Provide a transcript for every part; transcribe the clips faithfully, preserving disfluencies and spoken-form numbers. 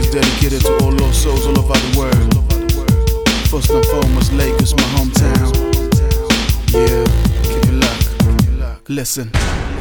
is dedicated to all lost souls all over the world. First and foremost, Lagos, my hometown. Yeah, keep it locked. Listen.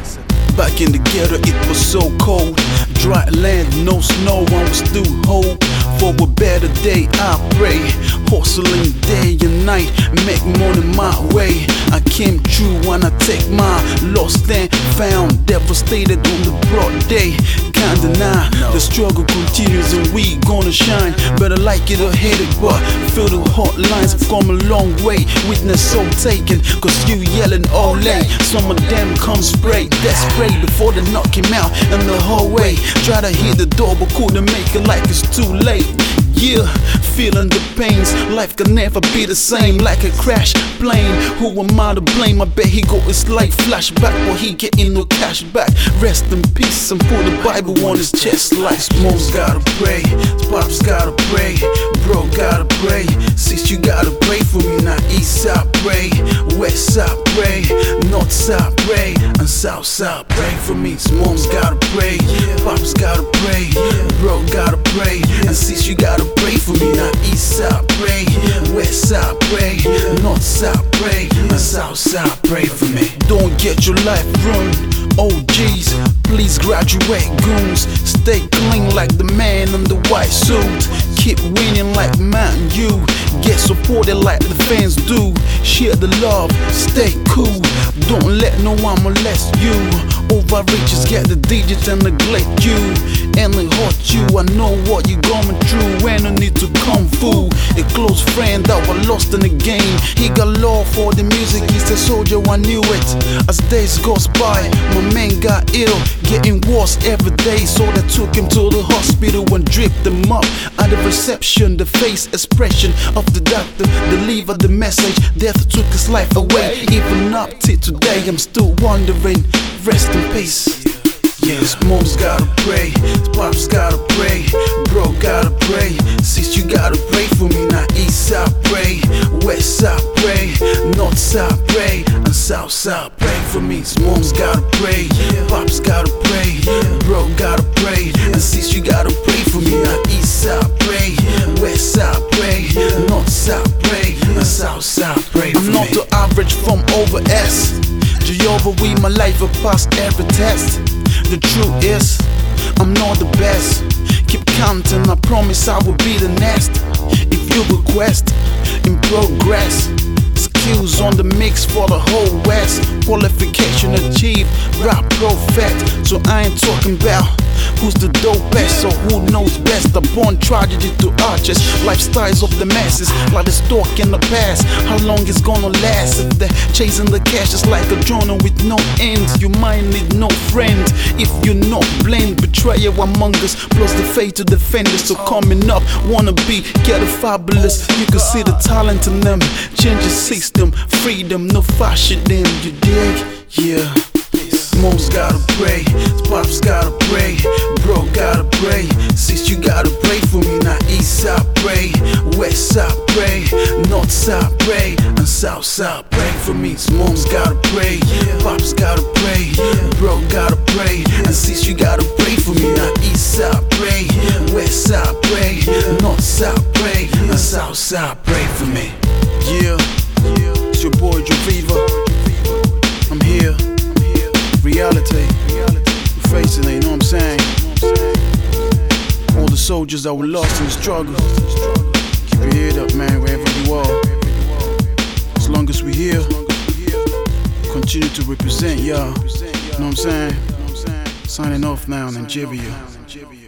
Back in the ghetto, it was so cold. Dry land, no snow, I was still hope for a better day. I pray, hustling day and night, make money my way. I came true when I take my lost and found, devastated on the broad day. Can't deny the struggle continues and we gonna shine. Better like it or hate it, but feel the hot lines. I've come a long way, witness so taken, cause you yelling all day. Some of them come spray, desperate before they knock him out in the hallway. Try to hit the door but couldn't make it like it's too late. Yeah, feeling the pains, life can never be the same. Like a crash plane, who am I to blame? I bet he got his life flashback, but he getting no cash back. Rest in peace and put the Bible on his chest like Mom's gotta pray, Pops gotta pray, bro gotta pray, sis you gotta pray for me. Now east side pray, west side pray, north side pray, and south side pray for me. Mom's gotta pray, Pops gotta pray, bro gotta pray, and sis you gotta pray for me. Now east side pray, west side pray, north side pray, and south side pray for me. Don't get your life ruined, oh geez, please graduate goons. Stay clean like the man in the white suit. Keep winning like Mountain Dew. Get supported like the fans do. Share the love, stay cool. Don't let no one molest you. Overreaches get the digits and neglect you. And they hurt you, I know what you're going through. And I need to come fool. A close friend that was lost in the game. He got love for the music, he's a soldier, I knew it. As days goes by, my man got ill, getting worse every day. So they took him to the hospital and dripped him up. At the reception, the face expression of the doctor delivered the message. Death took his life away. Even up till today, I'm still wondering. Rest in peace. Yes, mom's gotta pray, pops gotta pray, bro gotta pray, sis you gotta pray for me. Now east side pray, west side pray, north side pray, and south side pray for me. Mom's gotta pray, pops gotta pray, bro gotta pray, and sis you gotta pray for me. Now east side pray, west side pray, north side pray, and south side pray for me. I'm not the average from over S. Jehovah, we my life will pass every test. The truth is, I'm not the best. Keep counting, I promise I will be the next. If you request, in progress. Skills on the mix for the whole West. Qualification achieved, rap prophet. So I ain't talking about who's the dopest or who knows best. The born tragedy to arches, lifestyles of the masses, like the stock in the past. How long it's gonna last if they're chasing the cash? It's like a journal with no end. You might need no friend if you're not blend. Betrayal among us, plus the fate to defend us. So coming up, wanna be, get a fabulous. You can see the talent in them. Change the system, freedom, no fashion them. You dig? Yeah. Mom's gotta pray, pops gotta pray, bro gotta pray, sis you gotta pray for me. Now east side pray, west side pray, north side pray, and south side pray for me. Mom's gotta pray, pops gotta pray, bro gotta pray, and sis you gotta pray for me. Now east side pray, west side pray, north side pray, and south side pray for me. Yeah, it's your boy Javiva. I'm here. Reality, we're facing it, you know what I'm saying? All the soldiers that were lost in the struggle, keep your head up, man, wherever you are. As long as we're here, continue to represent y'all, you know what I'm saying? Signing off now, Nigeria.